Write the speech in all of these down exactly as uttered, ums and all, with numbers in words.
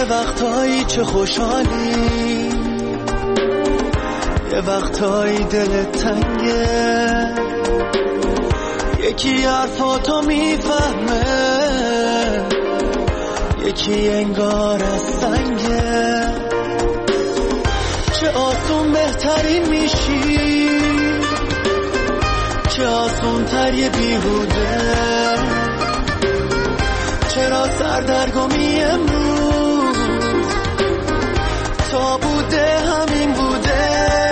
یه وقتایی چه خوشحالی، یه وقتایی دلت تنگه، یکی حرفاتو میفهمه، یکی انگار از سنگه. چه آسون بهترین میشی، چه آسون تر یه بیهوده. چرا سردرگمی امروز تا بوده همین بوده.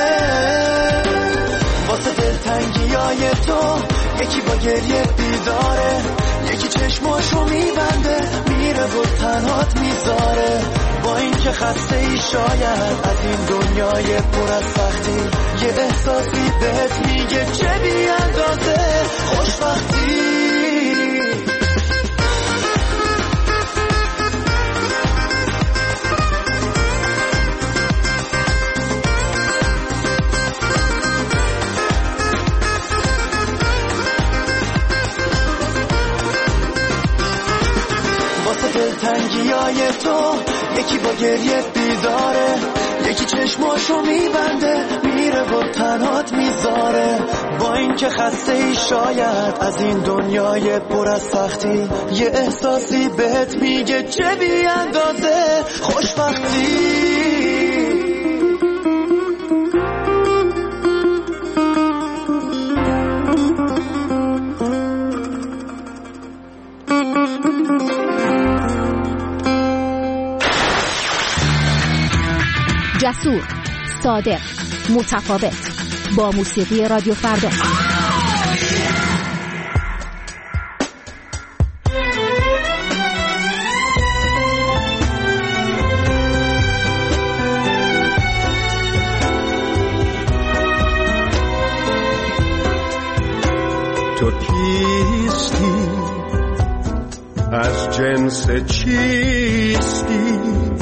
واسه دلتنگی های تو یکی با گریه بیداره، یکی چشماشو میبنده میره و تنهات میذاره. با این که خسته ای شاید از این دنیای پر از سختی، یه احساسی بهت میگه چه بی اندازه خوشبختی. دلتنگیای تو یکی با گریه بیداره، یکی چشماشو میبنده میره و تنهات میذاره. با این که خسته ای شاید از این دنیای پر از سختی، یه احساسی بهت میگه چه بی اندازه خوشبختی. جسور، صادق، متفاوت، با موسیقی رادیو فردا. تو کیستی؟ از جنس چیستی؟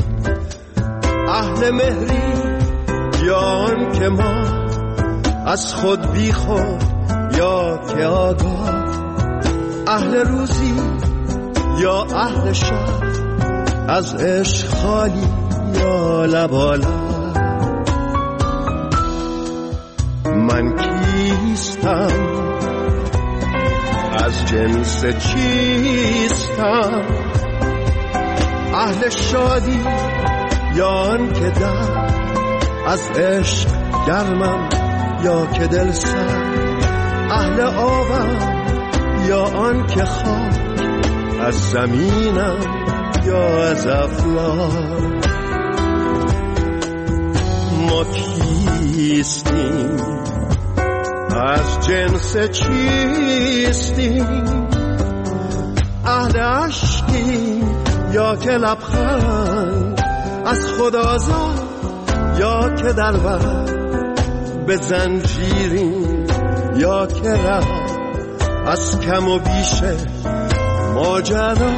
اهل مهری یا آن که ما از خود بی خود یا که آگاه، اهل روزی یا اهل شب، از عشق خالی یا لبالا. من کیستم؟ از جنس چیستم؟ اهل شادی یا آن که در از عشق گرمم یا که دل سر، اهل آبم یا آن که خاک از زمینم یا از افلاک. ما کیستیم؟ از جنس چیستیم؟ اهل عشقیم یا که لبخند از خود آزاد یا که در بر به زنجیریم یا که ره از کم و بیش ماجرا.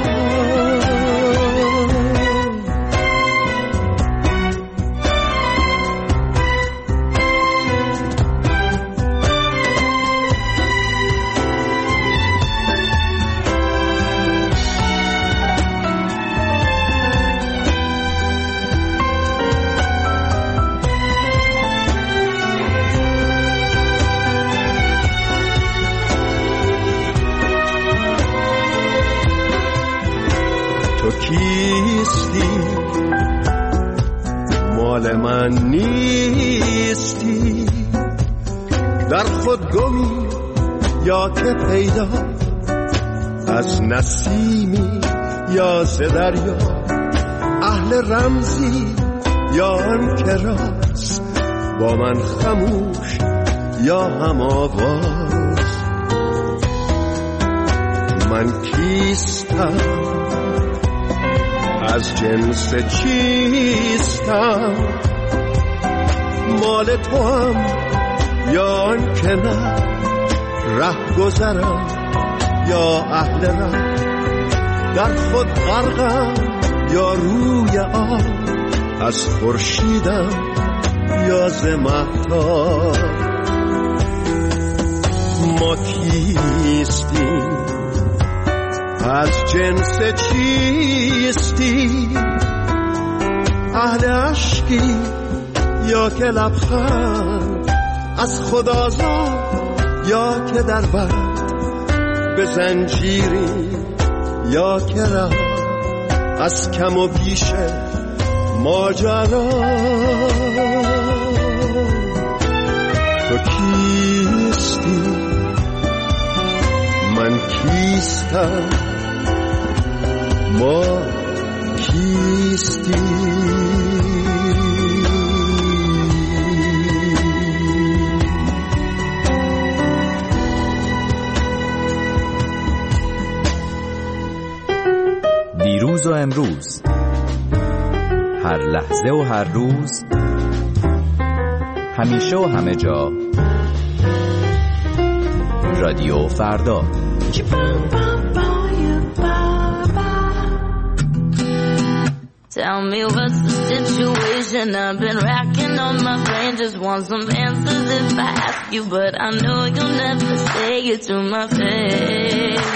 کیستی؟ مال من نیستی؟ در خود گمی یا که پیدا، از نسیمی یا ز دریا، اهل رمزی یا آن که راست، با من خموش یا هم آواز. من کیستم؟ از جنس چیستم؟ مال تو هم یا آن که نه، ره گذرم یا اهل ره، در خود غرقم یا روی آب، از خورشیدم یا ز مهتاب. ما کیستیم؟ از جنس چیستی؟ اهل عشقی یا که لبخند از خدازاد یا که در بند به زنجیری یا که ره از کم و بیش ماجرا. تو کیستی من کیستم ما کیستی. دیروز و امروز، هر لحظه و هر روز، همیشه و همه جا، رادیو فردا. Tell me what's the situation. I've been racking on my brain, just want some answers if I ask you, but I know you'll never say it to my face.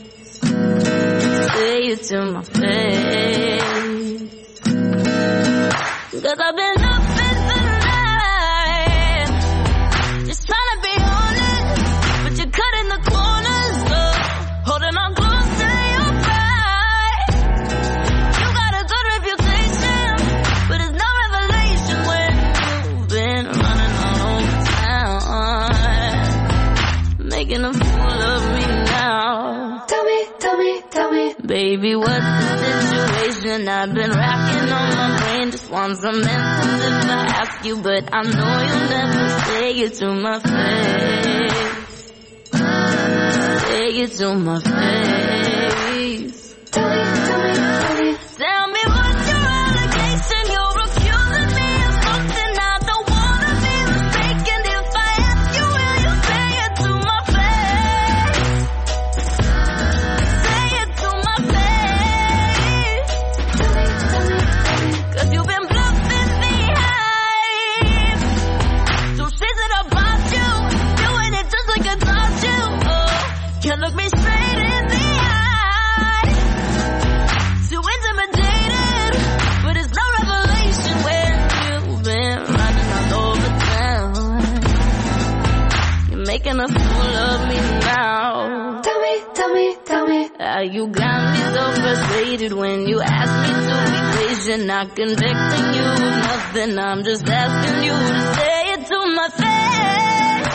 Say it to my face. Cause I've been up in the night, just trying to be honest, but you're cutting the corners, uh, holding on close to your pride. You got a good reputation, but it's no revelation when you've been running all over town, making a fool of me now. Tell me, tell me, tell me, baby, what's the situation? I've been racking on my brain, just want some answers if I ask you, but I know you'll never say it to my face. Say it to my face. Tell me, tell me, tell me, tell me what's your allegation? You're accusing me of something I don't wanna be mistaken. If I ask you, will you say it to my face? Say it to my face. Tell me, tell me, tell me, cause you've been bluffing me high. So says it about you, doing it just like I taught you. Oh, can't look me straight in the eye. Too intimidated, but it's no revelation when you've been running all over town. You're making a fool of me now. Tell me, tell me, tell me, how you got me so frustrated when you ask me to be patient. Not convicting you of nothing, I'm just asking you to say it to my face.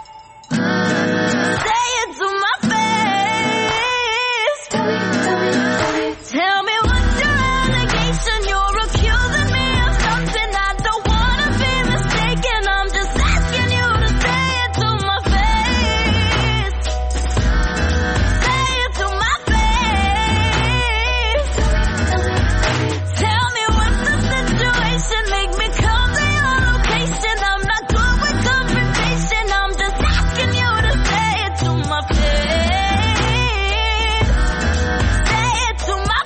Say it to my face. Tell me, tell me, tell me, tell me what's your allegation? You're accusing me of something I don't wanna be mistaken. I'm just asking you to say it to my face. Say it to my face. Tell me what's the situation. Make me come to your location. I'm not good with confrontation. I'm just asking you to say it to my face. Say it to my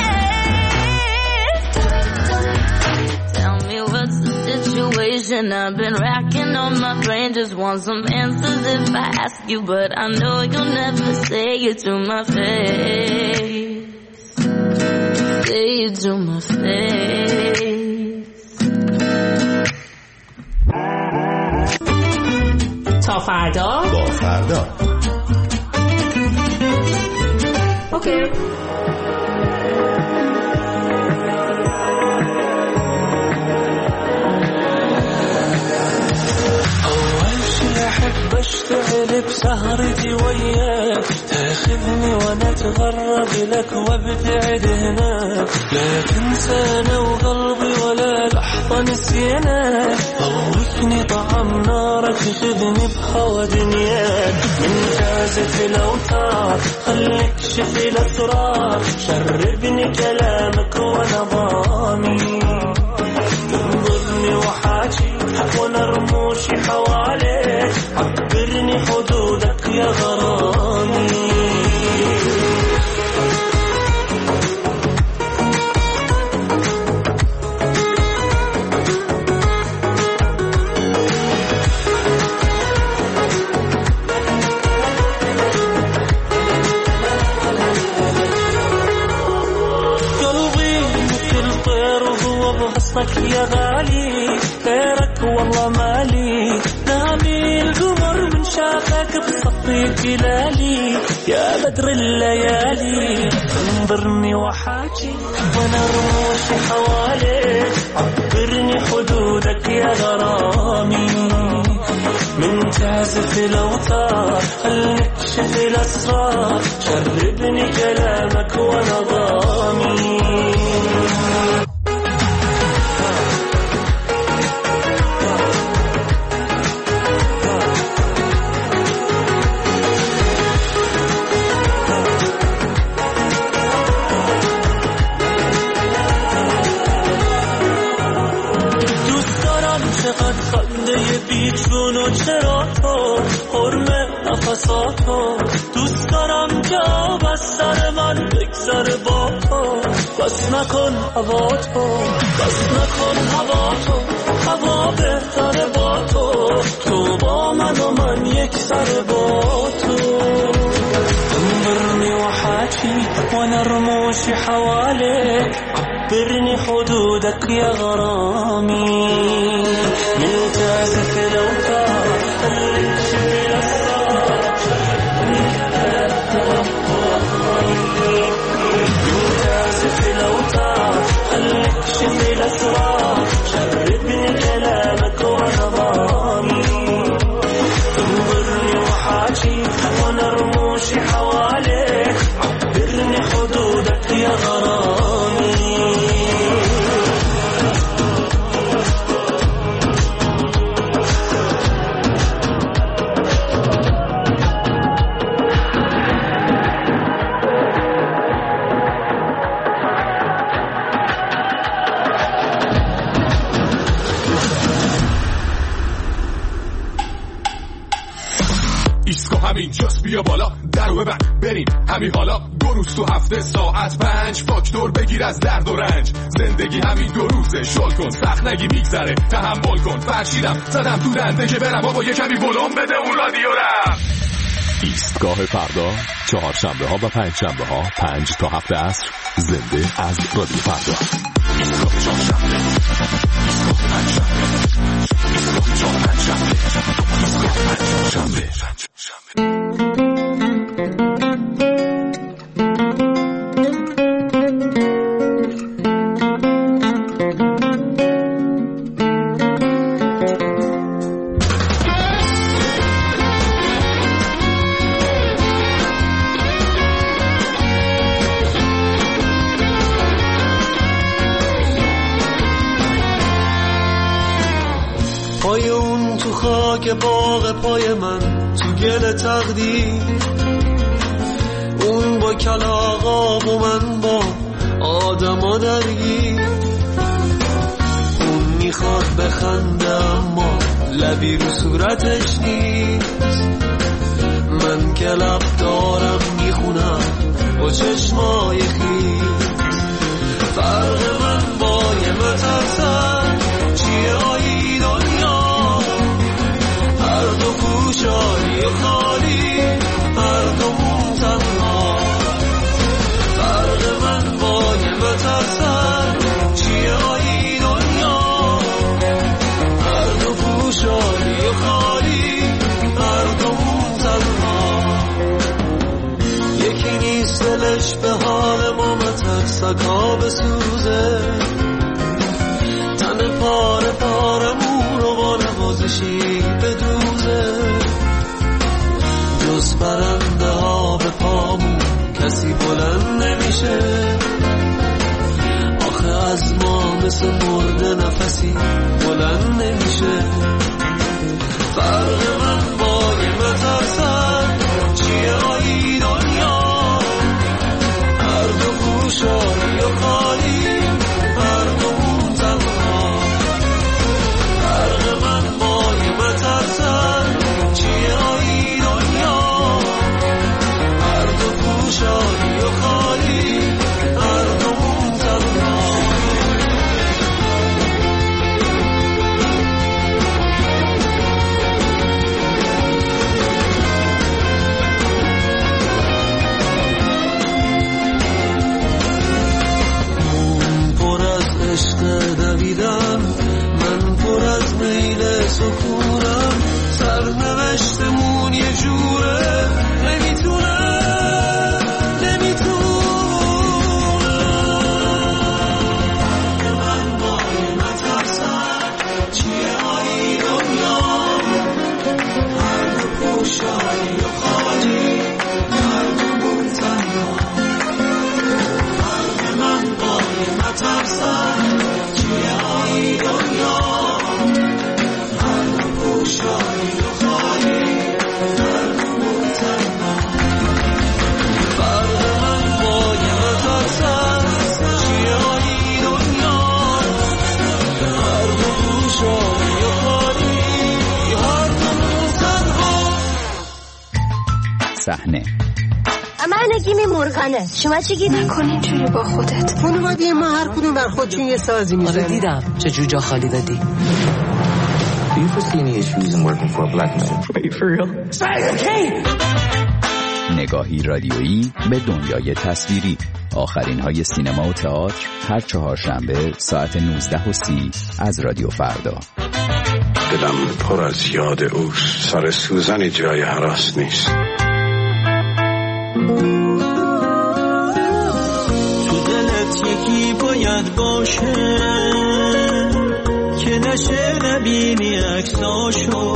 face. Tell me what's the situation. I've been racking on my brain, just want some answers if I ask you, but I know you'll never say it to my face. Say it to my face. تا فردا. با فردا. اوکی. أحب أشتغل بسهرتي وياك، تاخذني وأنا أتغرب لك وابتعد هناك، لا تنسانا وقلبي ولا لحظة نسيناك، ضوّكني طعم نارك خذني بهوى دنياك، من جازة الأوتار خليك شف الأسرار، شربني كلامك وأنا ضامي، تنظرني وحاجي وانا رموشي حواليك، عبرني حدودك يا غرامي. قلبي مثل طير وهو بس وصلك يا غالي غيرك والله مالي نامي القمر من شافك بصفي جلالي يا بدر الليالي انظرني وحاجي وانا رموشي حواليك عبرني حدودك يا غرامي من تعزف الأوتار هلنكشف الأسرار شربني كلامك ونظامي بیچون و چرا تو حرمه نفساتو دوست دارم که آب از سر من بگذره با تو بس نکن هوا تو بس نکن هوا تو هوا بهتره با تو تو با من و من یک سر با تو انظرني وحاجي وانا رموشي حواليك عبرني حدودك يا غرامي من تعزف الأوتار هلنكشف الأسرار شربني من تعزف الأوتار هلنكشف الأسرار شربني كلامك ونظامي انظرني وحاجي وانا رموشي حواليك عبرني حدودك يا غرامي اینجاست بیا بالا درو ببند بریم همین حالا دو روز تو هفته ساعت پنج فاکتور بگیر از درد و رنج زندگی همین دو روزه شل کن سخت نگی میگذره تحمل کن فرشیدم زدم تو دنده که برم بابا یه کمی ولوم بده اون رادیو رم ایستگاه فردا چهارشنبه ها و پنج شنبه ها پنج تا هفت عصر زنده از رادیو فردا ایستگاه چهارشنبه ایستگاه پنجشنبه ایستگاه چهارشنبه ایستگاه پنجشنبه پای اون تو خاک باغ پای من تو گل تقدیر اون با کلاغاب و من با آدما درگیر اون میخواد بخنده اما لبی رو صورتش نیست من که لب دارم میخونم با چشمای خیز فرق من با یه مترسن چیه آیی دنیا هر دو گوشایی و خالی هر دو مون تنها فرق من با یه مترسن چیه آیی دنیا هر دو گوشایی و خالی هر دو مون تنها یکی نیست دلش به حال ما مترسک ها بسوزه تن پاره پارمون رو با نوازشی بدوزه جز برنده ها به پامون کسی بلند نمیشه آخه از ما مثل مرده نفسی بلند نمیشه فرق من با یه مترسن چیه آیی دنیا هر دو گوشایی و خالی هر دو مون تنها فرق من با یه مترسن چیه آیی دنیا هر دو گوشایی و خالی هر دو مون تنها گیم مرغانه. شما چی گیدی؟ نکن اینجوری با خودت. خانوادی ما هر کدوم بر خودشون یه سازی میزنه. آره دیدم چه جوجا خالی دادی. Do you foresee any issues in working for a black man? Wait, for real? نگاهی رادیویی به دنیای تصویری. آخرین های سینما و تئاتر هر چهارشنبه ساعت نوزده و سی از رادیو فردا. دلم پر از یاد اوست. سر سوزنی جای هراس نیست. تو دلت یکی باید باشه که نشه نبینی عکساشو،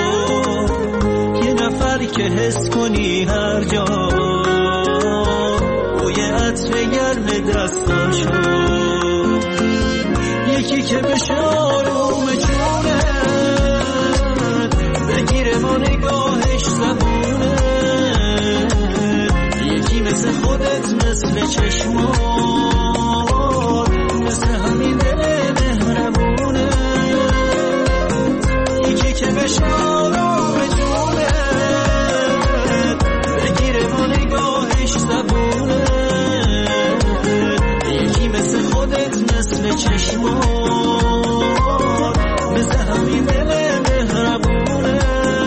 یه نفر که حس کنی هر جا بوی عطر گرم دستاشو، یکی که بشه آروم جونت بگیره با نگاهش زبونه، یکی مثل خودت مثل چشمات مثل همین دل مهربونه، یکی که بشه آروم جونت بگیره با نگاهش زبونه، یکی مثل خودت مثل چشمات مثل همین دل مهربونه.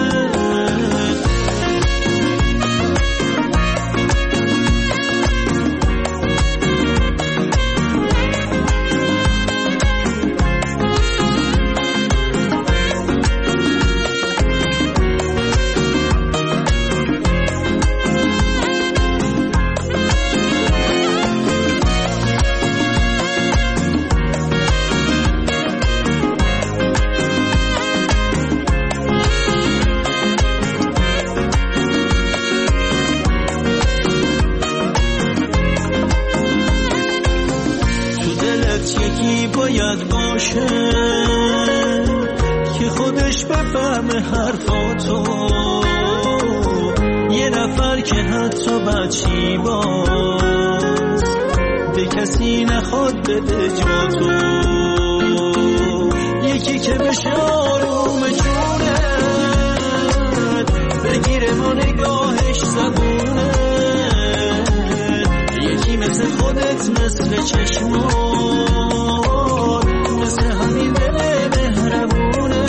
باید باشه که خودش بفهمه حرفاتو، یه نفر که حتی بچی باز به کسی نخواد بده جاتو، یکی که بشه آروم جونت بگیره با نگاهش زبونه، یکی مثل خودت مثل چشمات مثل همین دل مهربونه،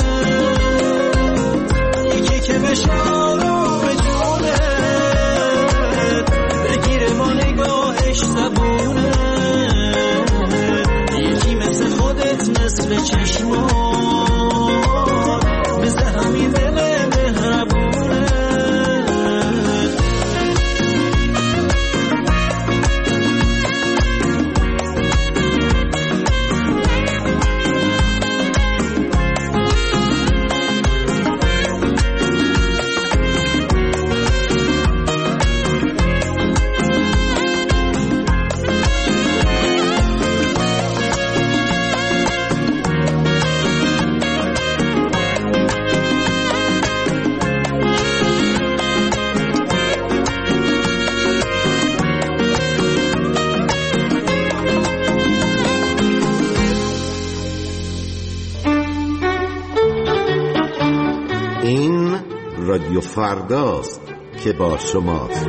یکی که بشه آروم جونت بگیره با نگاهش زبونه، یکی مثل خودت مثل چشمات مثل همین دل مهربونه. رادیو فرداست که با شماست.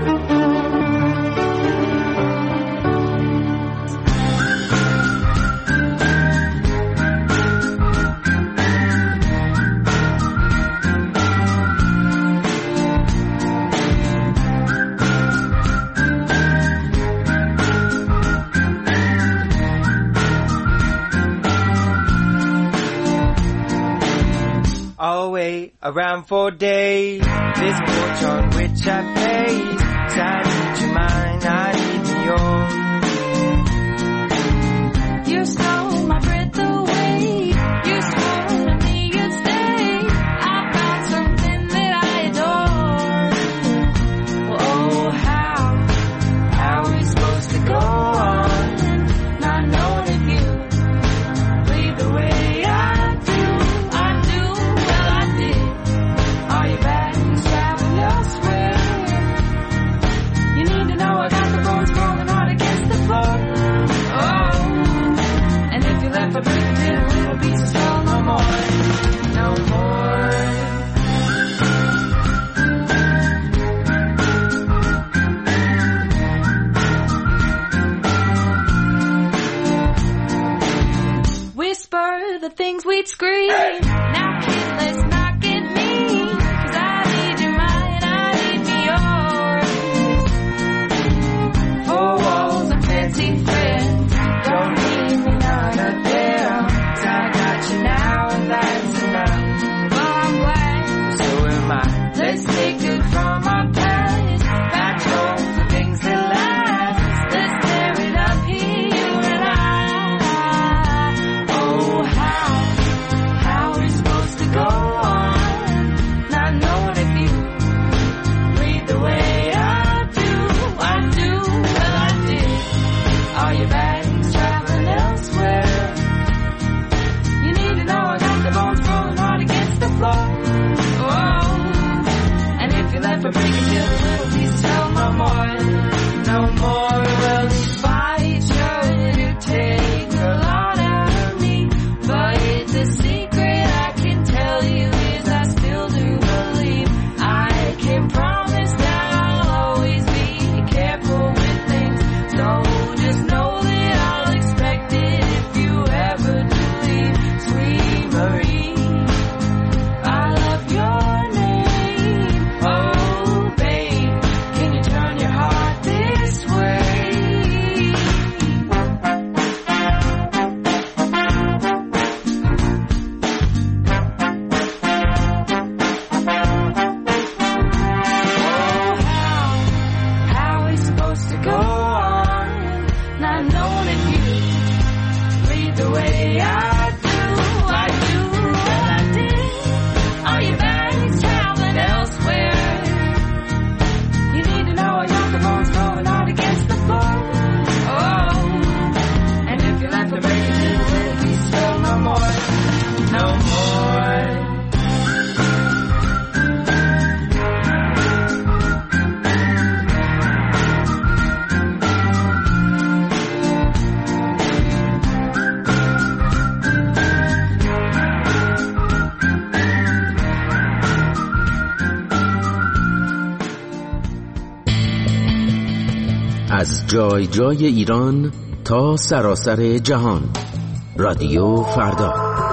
Around for days, this porch on which I pace. I need your mind, I need yours. You stole my breath away. You swore to me you'd stay. I found something that I adore. Oh, how, how are we supposed to go on? Not knowing if you bleed the way I do. I do, well I did. Are you back and traveling elsewhere? You need to know I got the bones like the way I do, I do, well I did. Are you back traveling elsewhere? You need to know I got the bones rolling out against the floor. Oh, and if you left the break, it will be still no more, no more. از جای جای ایران تا سراسر جهان، رادیو فردا.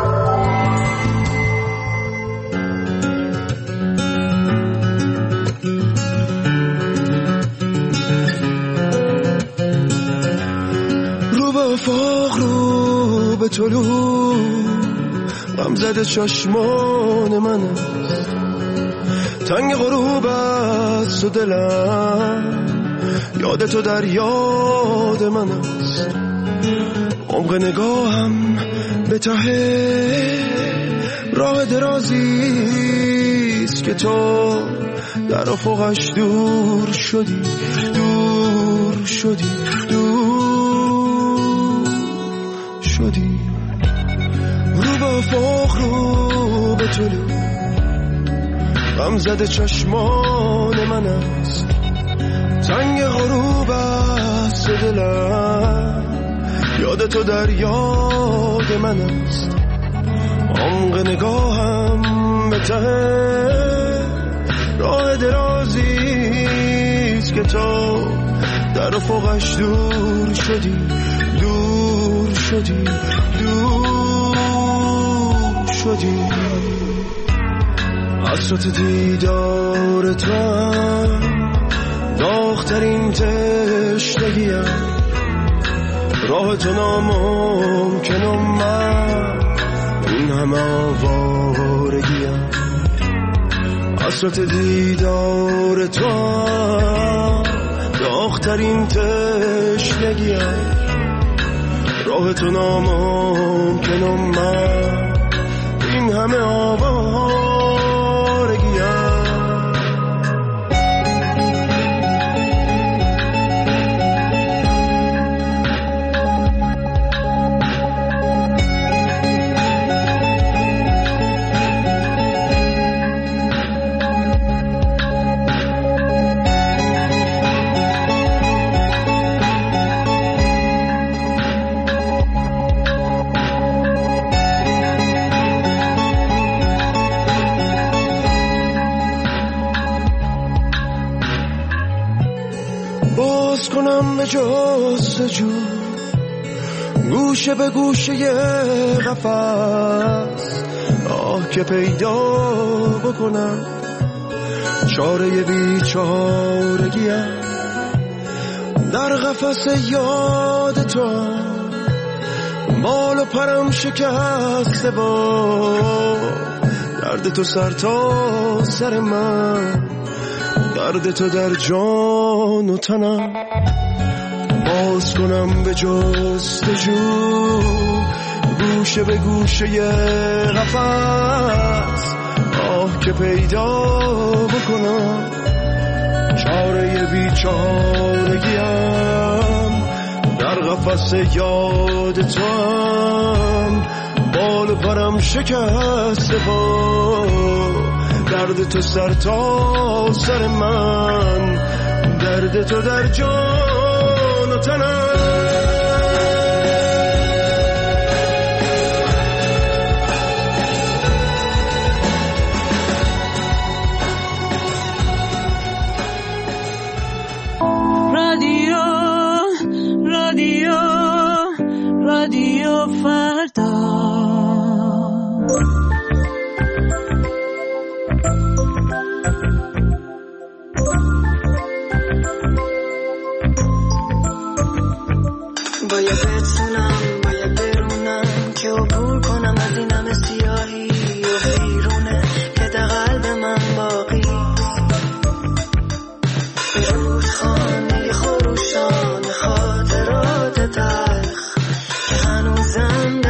رو به افاق، رو به طلوع، غم زده چشمان من است، تنگ غروب است و دلم یاد تو در یاد من است. عمق نگاهم به ته راه درازیست که تو در افقش دور شدی، دور شدی، دور شدی. رو به افق، رو به طلوع، غم زده چشمان من است، تنگ غروب است و دلم یاد تو در یاد من است. عمق نگاهم به ته راه درازیست که تو در افقش دور شدی، دور شدی، دور شدی. حسرت دیدار تو داغ‌ترین تشنگیم، راه تو ناممکنم، من این همه آوارگیم. حسرت دیدار تو داغ‌ترین تشنگیم، راه تو ناممکنم، من این همه آوارگیم. کنم به جستجو، گوشه به گوشه قفس، آه که پیدا بکنم چاره بیچارگیم. در قفس یاد تو بال و پرم شکسته، با درد تو سر تا سر من، درد تو در جان و تنم. باز کنم به جستجو، گوشه به گوشه قفس، آه که پیدا بکنم چاره بیچارگیم. در قفس یاد تو هم بال و پرم شکسته، با درد تو سر تا سر من، درد تو در جان و تنم. رادیو رادیو رادیو فردا. باید بتونم، باید برونم که عبور کنم از این همه سیاهی و بیرونه که در قلب من باقی. به رودخانه خروشان خاطرات تلخ که هنوزم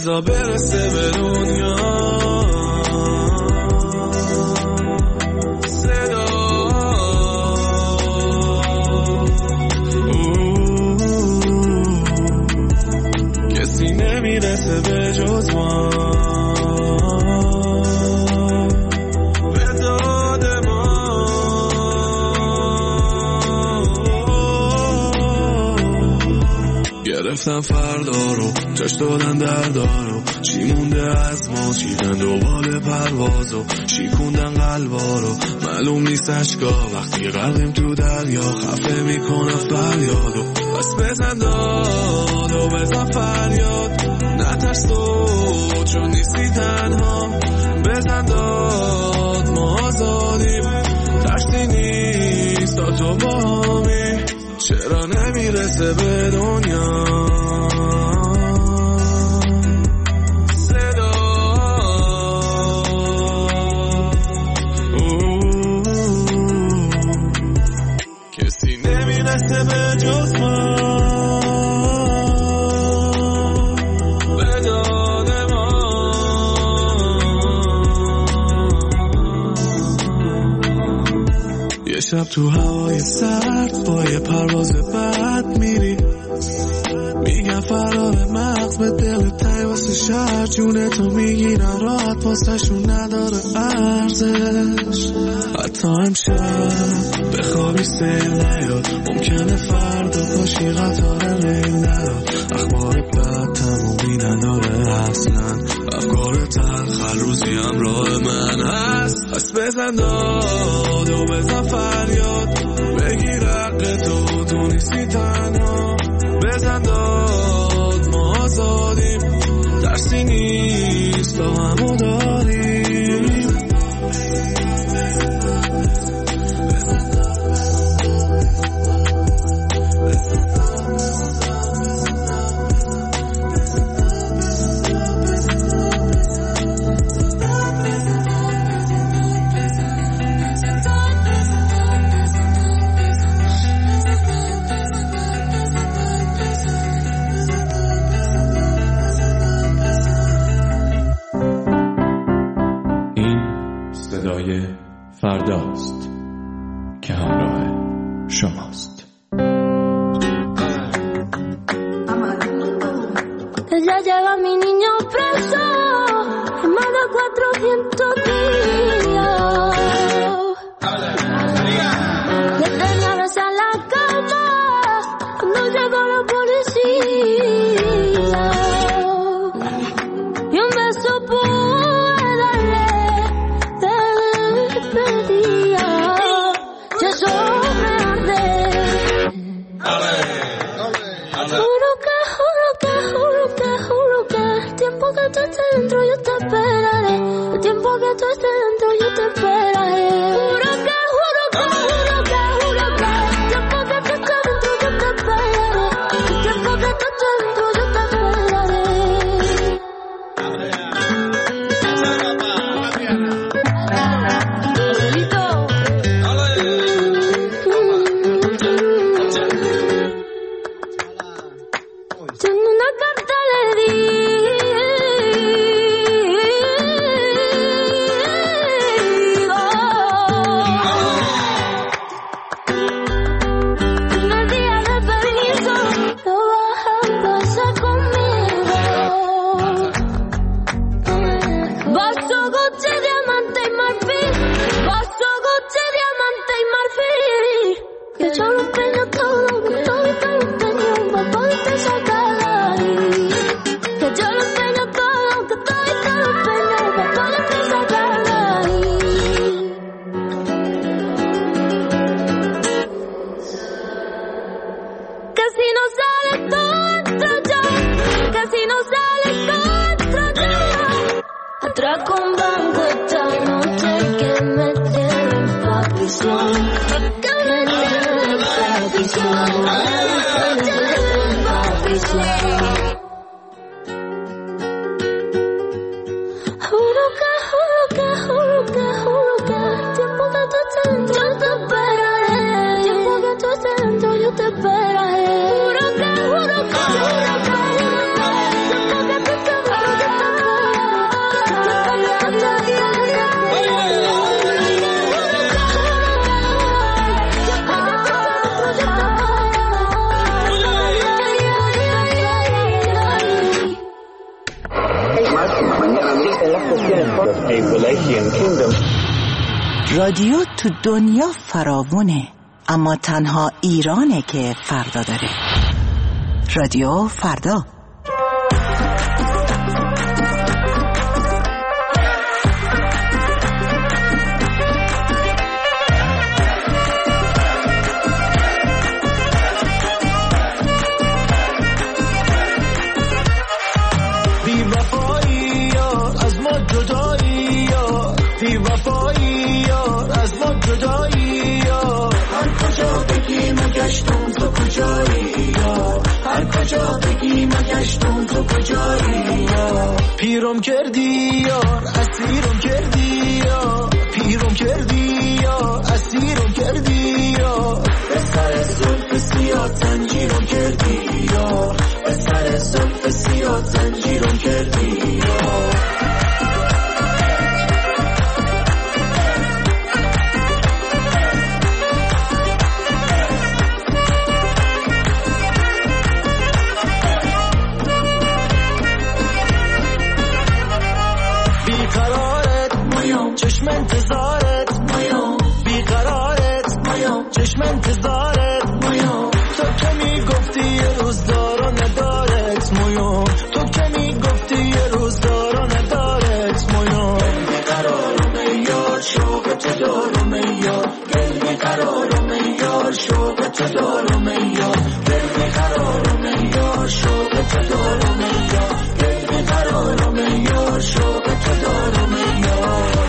بذار برسه به دنیا. صدا کسی نمیرسه به جز ما. گرفتم فردا رو جاش دادن دردارو، چی مونده از ما چیدن دوباره پروازو، شیکوندن قلبا رو معلوم نیست اشکا، وقتی غرقیم تو دریا خفه میکنه فریادو. بس بزن داد و بزن فریاد، نترس تو چون نیستی تنها، بزن داد ما آزادیم، ترسی نیست تا تو با همی، چرا نمیرسه به دنیا. صدا کسی نمیرسه به جز ما، به داد ما. یه شب تو هوای سرد با یه پرواز بد میری، میگم فرار مغز به دل تای واسه شهر، جونه تو میگیرن راحت واسه شون نداره ارزش. حتی امشب بخوابی سیل نیاد، ممکنه فردا پاشی قطار ریل نیاد، اخبار بد تمومی نداره اصلا، افکار تلخ روزی همراه من هست. پس بزن داد و بزن فریاد، بگیر حق تو تو نیستی تنها، بزن داد ما آزادیم، ترسی نیست تا همو داریم. فرداست که همراه شماست. Ella lleva a mi niño preso, más de cuatrocientos días. Le tenía besar en la cama cuando llegó la policía. Y un beso puede darle despedida. Y eso me arde. Juro que, juro que, juro que, juro que el tiempo que tú estés dentro yo te esperaré. El tiempo que tú estés dentro yo te esperaré. Juro que, juro que, juro que, juro que el tiempo que tú estés dentro yo te esperaré. El tiempo que tú estés dentro yo te esperaré. Tengo una carta le di, en el día de permiso lo vas a pasar conmigo. Vaso, goche, diamante y marfil, vaso, goche, diamante y marfil, que yo lo empeño todo, que todo te lo empeño para poderte sacar. Yo lo empeño todo, que todo y te lo empeño para poderte sacar de ahí. Que si no sale todo entro yo, que si no sale todo entro yo. Atraco un banco esta noche que me tienen pa' prisión, que me tienen pa' prisión, me tienen pa' prisión. Juro que, juro que, juro que, juro que el tiempo que tú estés dentro yo te esperaré. El tiempo que tú estés dentro yo te esperaré. Juro que, juro que, juro que, juro que el tiempo que tú estés dentro yo te esperaré. رادیو تو دنیا فراوونه، اما تنها ایرانه که فردا داره. رادیو فردا. گشتم تو کجایی یا هر کجا بگی من گشتم تو کجایی یا پیرم کردی یار اسیرم کردی یا پیرم کردی یا اسیرم کردی یا به سر زلف سیاه زنجیرم کردی یا به سر زلف سیاه زنجیرم کردی یا چشم انتظارت میام بیقرارت میام چشم انتظارت میام تو که میگفتی یه روز دارا ندارت میام تو که میگفتی یه روز دارا ندارت میام بیقرارم یار شوق تو دارم یار دل بیقرارم یار شوق تو دارم یار دل بیقرارم یار شوق تو دارم یار دل بیقرارم یار شوق تو دارم یار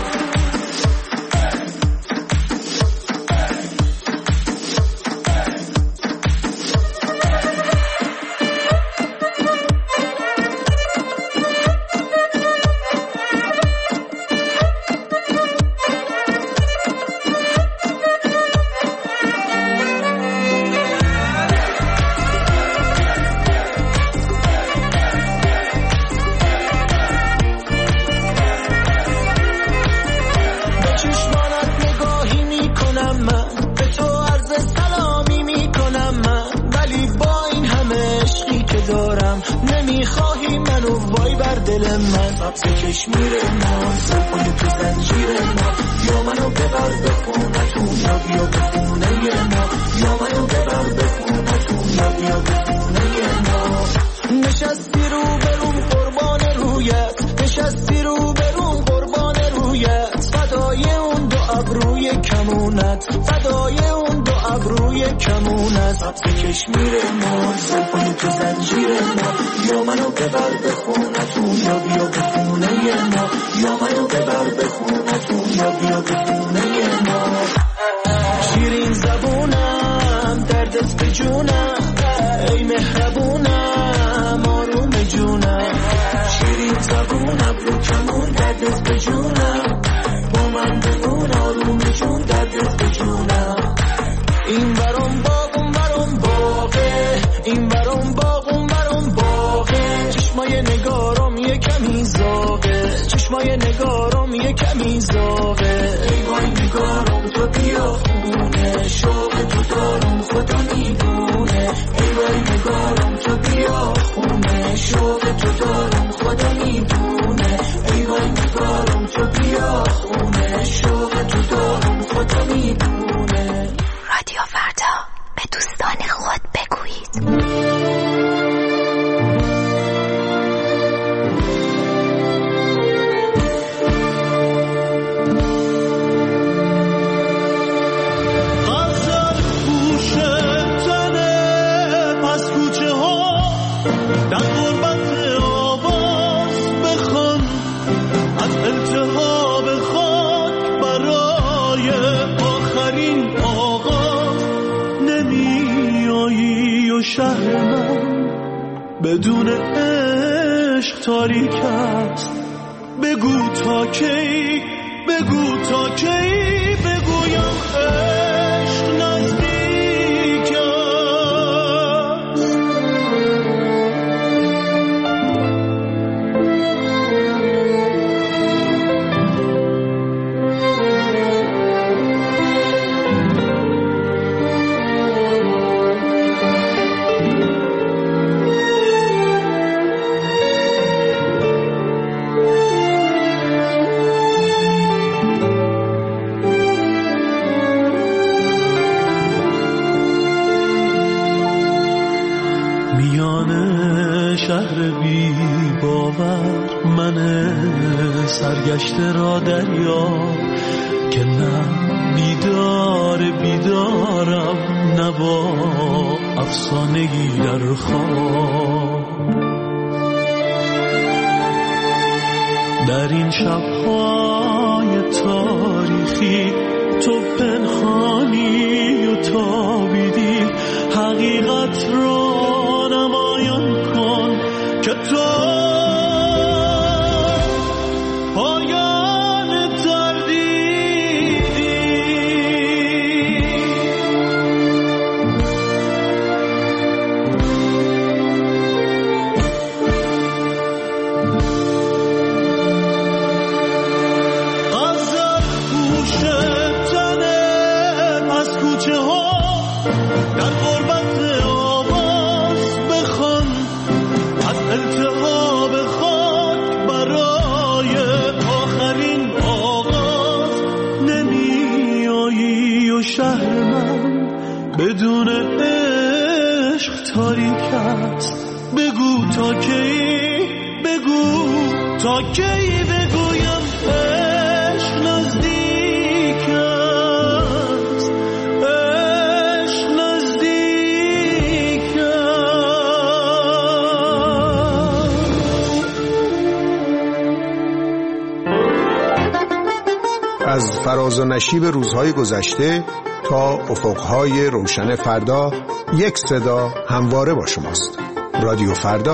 نمیخواهی منو وای بر دل من سبز کشمیر ما زلفای تو زنجیر ما یا منو ببر به خونتون یا بیا به خونه ما یا منو ببر به خونتون یا بیا به خونه ما نشستی رو بروم قربان رویت نشستی رو بروم قربان رویت فدای اون دو ابروی کمونت فدای اون دو ابروی کمونت سبز کشمیر ما زلفای تو زنجیر ما یا منو ببر به خونتون یا بیا به خونه ما یا منو ببر به خونتون یا بیا به خونه ما شیرین زبونم دردت به جونم ای مهربونم آروم جونم شیرین زبونم رو کمون دردت به جونم با من بمون آروم جون دردت به جونم این برام باغ اون برام باغه این برام باغ اون برام باغه چشمای نگارم یه کمی زاغه چشمای نگارم یه کمی زاغه ای وای نگارم تو بیا خونه شوق تو دارم خدا میدونه ای وای نگارم تو بیا خونه شوق تو دارم خدا میدونه ای وای نگارم تو بیا خونه شوق تو دارم خدا میدونه رادیو فردا به دوستان خود بگویید. شهر من بدون عشق تاریکت بگو تا کی بگو تا کی بگویم عشق نزدیک است میان شهر بی باور من سرگشته را دریا که نه بیدار بیدارم نه با افسانگی در خواب. در این شب‌های تاریخی تو پنهانی و تابیدی، حقیقت را نمایان کن که تو پایان تردیدی. غزل پوش تنه از کوچه ها در غربت آواز بخوان، از التهاب خاک برای آخرین آغاز نمی آیی و شهر من بدون عشق تاریک است. بگو تا کی، بگو تا کی بگویم عشق نزدیک است، عشق نزدیک است. از فراز و نشیب روزهای گذشته تا افقهای روشن فردا، یک صدا همواره با شماست. رادیو فردا.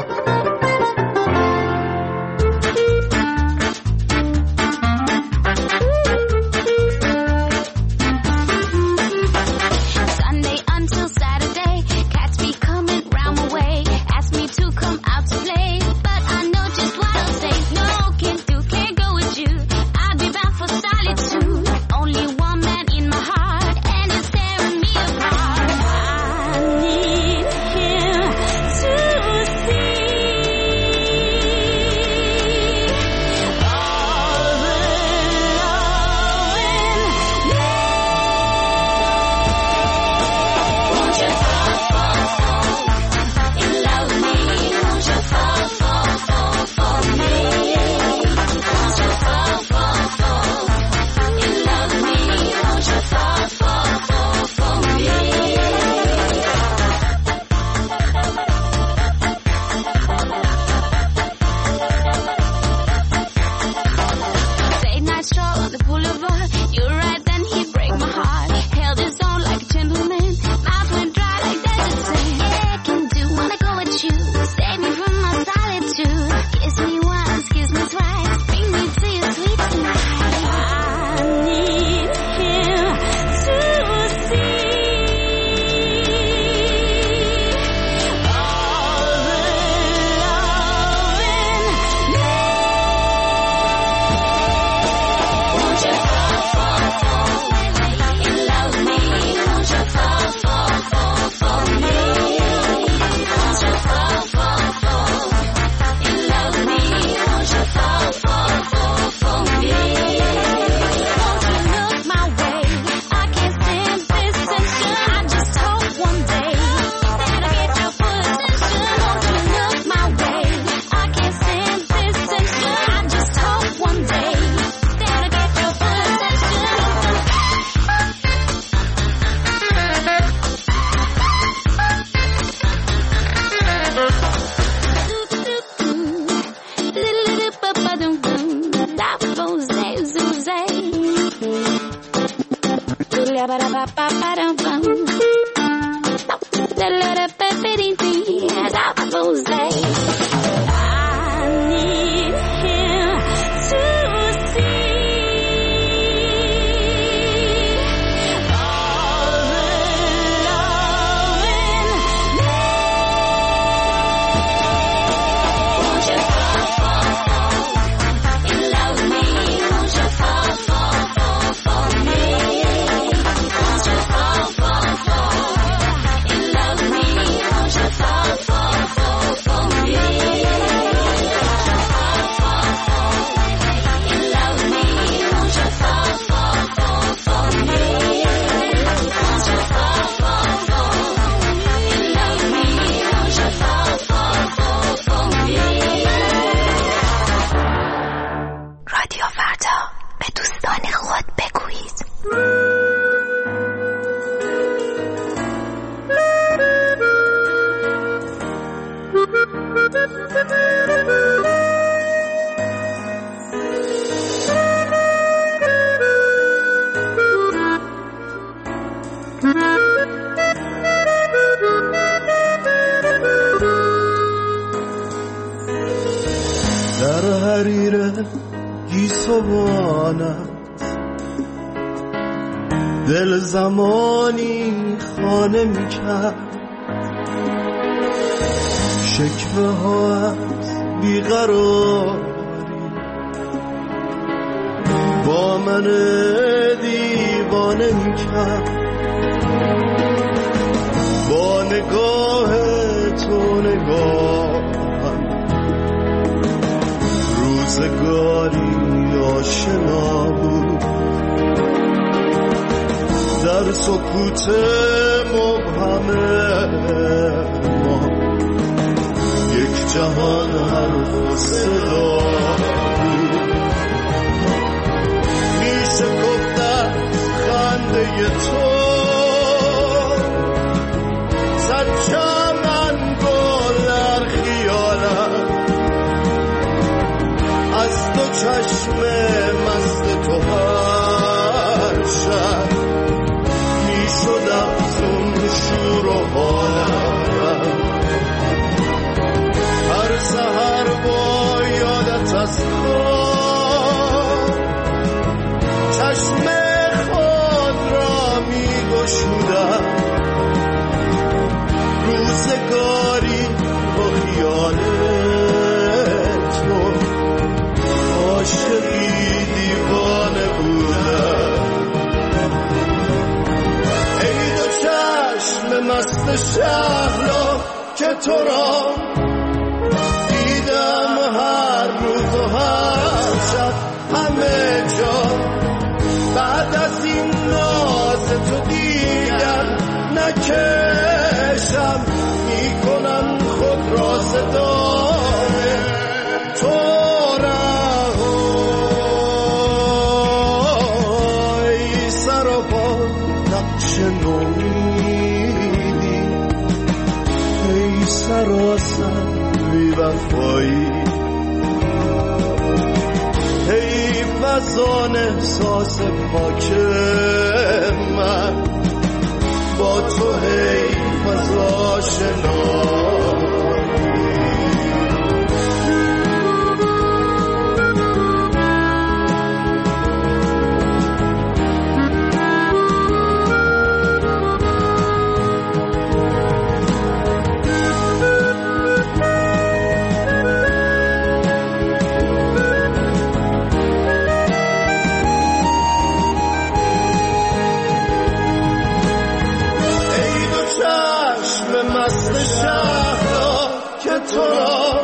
در حریر گیسوانت دل زمانی خانه میکرد، شکوه ها از بیقراری با من دیوانه میکرد. با نگاه تو نگاهم روزگاری آشنا بود، در سکوت مبهم ما یک جهان حرف و صدا بود. میشه گفتن خنده تو صد چمن گل در خیالم، از تو چشم مست تو هر شب میشد افزون شور و حالم. هر سحر با یادت از خواب چشم خود را میگشودم، روزگاری با خیال تو عاشقی دیوانه بودم. ای دو چشم مست شهلا که تو را دیدم هر روز و هر شب همه جا، بعد از این ناز تو دیگر نکشم، میکنم خود را صدای تو رها. ای سراپا نقش نومیدی، ای سراسر بی‌وفایی، ای فضان احساس پاک من، با تو حیف از آشنایی. تو را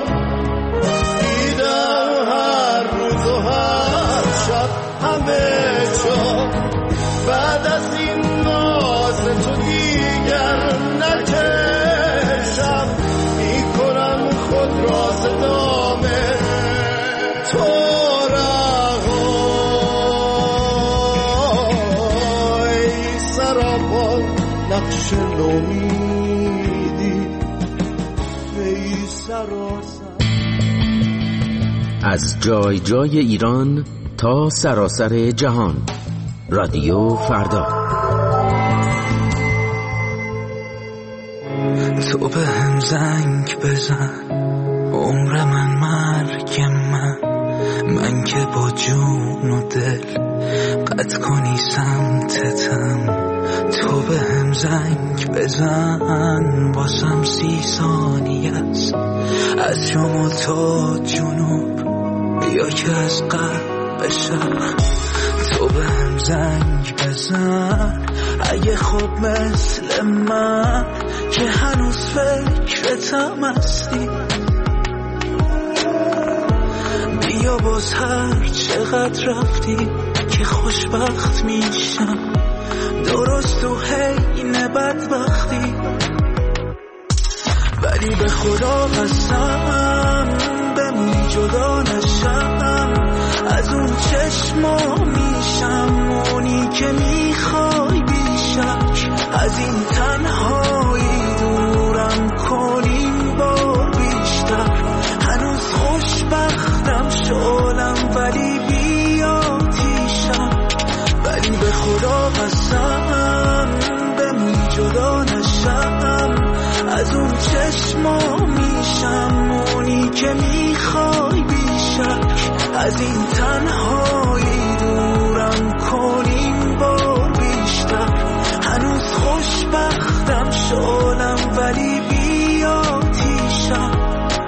دیدم هر روز و هر شب همه جا، بعد از این ناز تو دیگر نکشم، میکنم خود را صدام تو رها. ای سراپا نقش نومیدی، از جای جای ایران تا سراسر جهان، رادیو فردا. تو به هم زنگ بزن، عمر من مرگ من، من که با جون و دل قطع کنی سمتتم. تو به هم زنگ بزن، واسم سی ثانیه است، از شمال تا جنوب یا که از غرب به شرق. تو به هم زنگ بزن، اگه خوب مثل من که هنوز فکرتم هستی، بیا باز هر چقدر رفتی که خوشبخت میشم، درست تو حین بدبختی. ولی به خدا قسم بمونی جدا نشم، از اون چشما میشم اونی که میخوای بیشک، از این تنهایی دورم کنیم بار بیشتر، که میخوای بیشک از این تنهایی دورم کنیم بار بیشتر هنوز خوشبختم شدم ولی بیا تیشم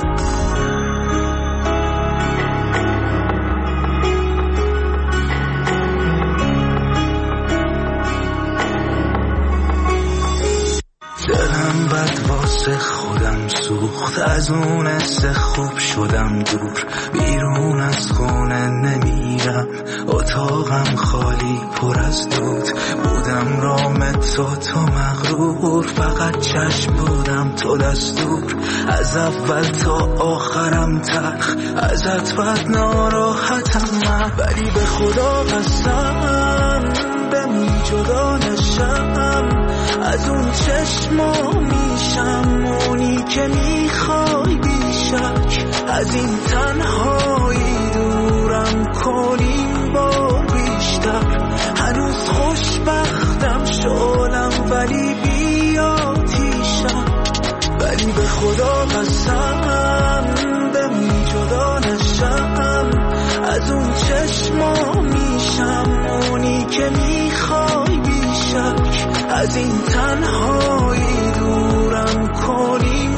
دلم بد واسه خودم سوخت از اون است خوب شدم دور بیرون از خونه نمیرم اتاقم خالی پر از دود بودم رام تو تو مغرور فقط چشم بودم تو دستور از اول تا آخرم تلخ ازت بد ناراحتم من ولی به خدا قسم بمی جدا نشم از اون چشما میشم اونی که میخوای بیشک از این تنهایی دورم کنیم بار بیشتر هنوز خوشبختم شدم ولی بیا تیشم ولی به خدا قسم بمی جدا نشم از اون چشما میشم اونی که میخوای بیشک از این تنهایی دورم کنیم